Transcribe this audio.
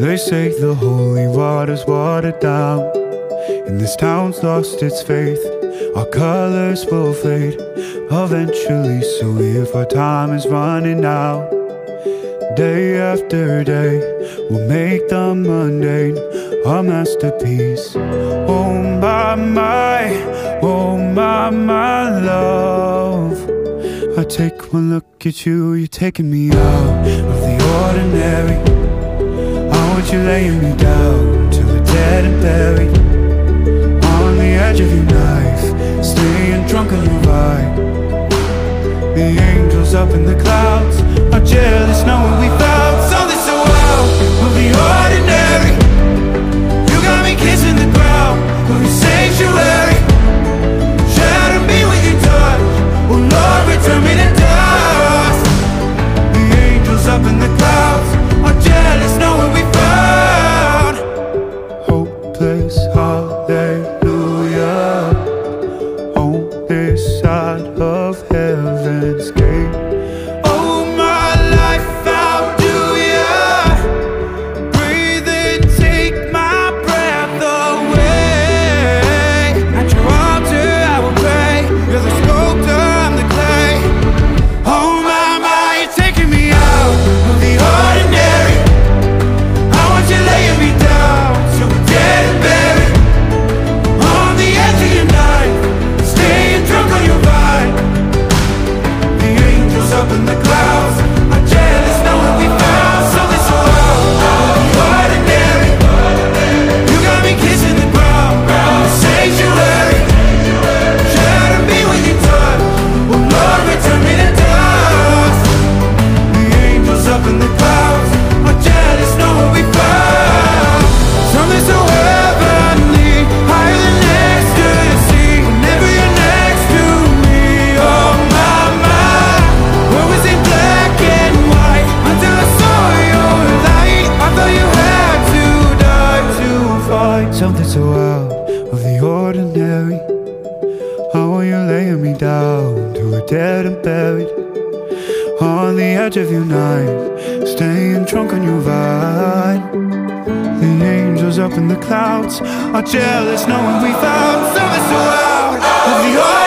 They say the holy water's watered down, and this town's lost its faith. Our colors will fade eventually, so if our time is running out, day after day, we'll make the mundane a masterpiece. Oh my, oh my love, I take one look at you, you're taking me out of the ordinary. I want you laying me down till we're dead and buried, on the edge of your knife, staying drunk on your vibe. The angels up in the clouds are jealous knowing we found something so out of the ordinary. You got me kissing the ground of your sanctuary. Shatter me with your touch, oh Lord, return me to dust. The angels up in the clouds are jealous knowing we found hopeless hallelujah on this side of heaven's gate. Oh my life, how do ya breathe and take my breath away? At your altar I will pray, you're the sculptor, I'm the clay. Oh my, you're taking me out of the ordinary. I want you laying me down till we're dead and buried, on the edge of your knife, staying drunk on your vine. The angels up in the clouds are jealous knowing we found something so out of the ordinary. You got me kissing the ground in the sanctuary. Shatter me with your touch, oh Lord, return me to dust. The angels up in the clouds are jealous knowing we found something so heavenly, higher than ecstasy. Whenever you're next to me, oh my, where was it black and white until I saw your light? I thought you had to die to fight something so out of the ordinary. I want you laying me down till we're dead and buried, on the edge of your knife, staying drunk on your vine. The angels up in the clouds are jealous knowing we found something so out of the ordinary.